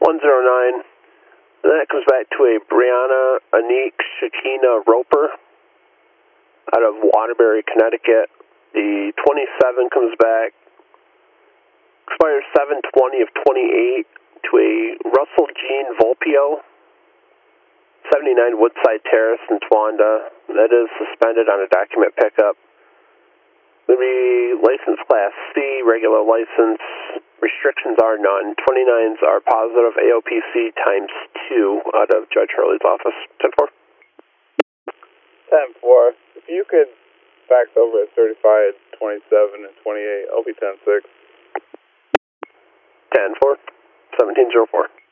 109. That comes back to a Brianna Anique Shakina Roper out of Waterbury, Connecticut. The 27 comes back, expires 7/20 of 28 to a Russell Jean Volpio, 79 Woodside Terrace in Towanda. That is suspended on a document pickup. Going to be license class C, regular license. Restrictions are none. 29s are positive. AOPC ×2 out of Judge Hurley's office. 10-4. 10-4. If you could fax over a certified 27 and 28, I'll be 10-6. 10-4. 1704.